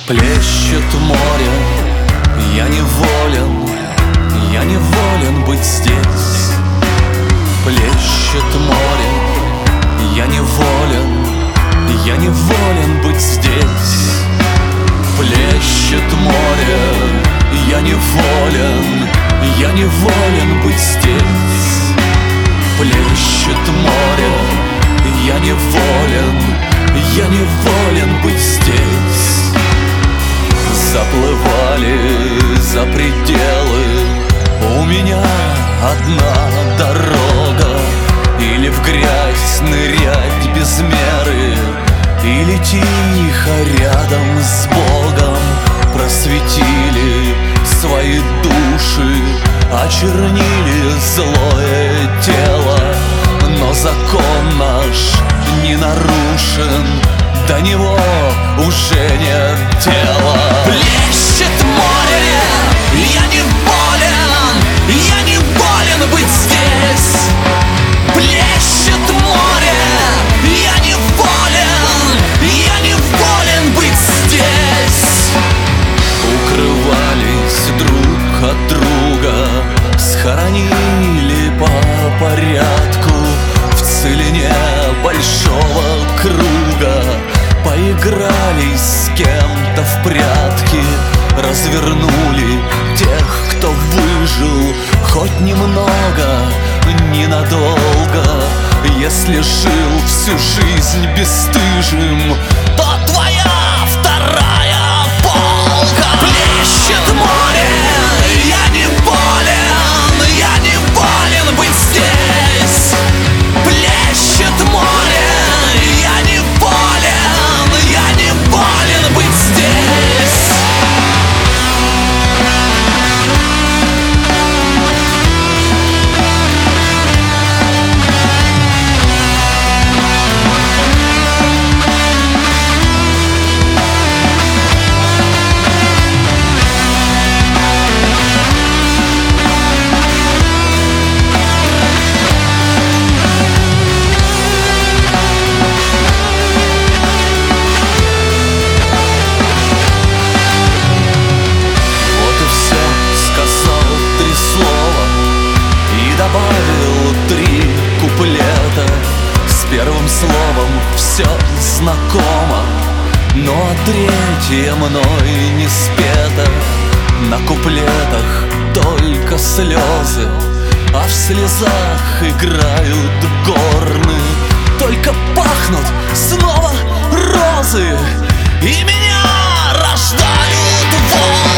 Плещет море, я неволен быть здесь. Плещет море, я неволен быть здесь. Плещет море, я неволен быть здесь. Плещет море, я неволен быть здесь. Заплывали за пределы, у меня одна дорога. Или в грязь нырять без меры, или тихо рядом с Богом. Просветили свои души, очернили злое тело. Но закон наш не нарушен, до него уже нет дела. Плещет море, я неволен быть здесь. Плещет море, я неволен быть здесь. Укрывались друг от друга, схоронили по порядку в целине большого круга. Поигрались с кем-то в прятки, развернули тех, кто выжил хоть немного, ненадолго. Если жил всю жизнь бесстыжим, то твоя вторая полка. Плещет море, я неволен быть здесь. Плещет море, я неволен быть здесь. Добавил 3 куплета, с первым словом все знакомо, но третье мной не спето. На куплетах только слезы, а в слезах играют горны. Только пахнут снова розы, и меня рождают волны.